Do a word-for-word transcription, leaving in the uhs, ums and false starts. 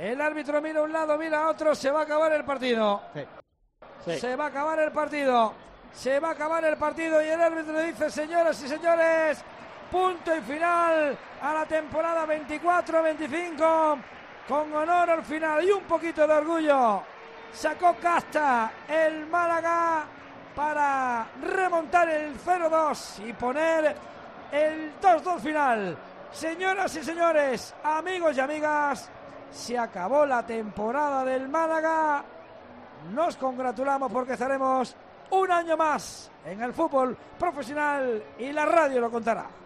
El árbitro mira a un lado, mira a otro, se va a acabar el partido. Sí. Sí. Se va a acabar el partido. Se va a acabar el partido y el árbitro le dice, señoras y señores, punto y final a la temporada veinticuatro veinticinco, con honor al final y un poquito de orgullo. Sacó casta el Málaga para remontar el cero dos y poner el dos dos final. Señoras y señores, amigos y amigas, se acabó la temporada del Málaga. Nos congratulamos porque estaremos un año más en el fútbol profesional y la radio lo contará.